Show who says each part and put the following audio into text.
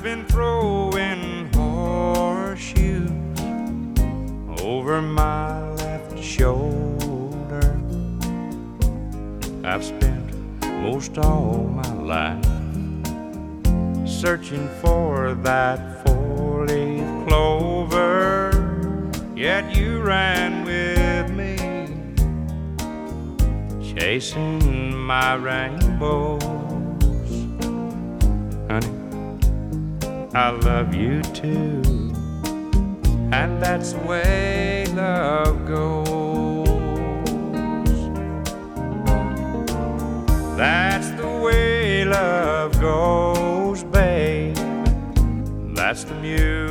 Speaker 1: been throwing horseshoes over my left shoulder. I've spent most all my life searching for that four-leaf clover, yet you ran with me, chasing my rainbows. Honey, I love you too, and that's the way love goes. That's the way love goes, babe. That's the music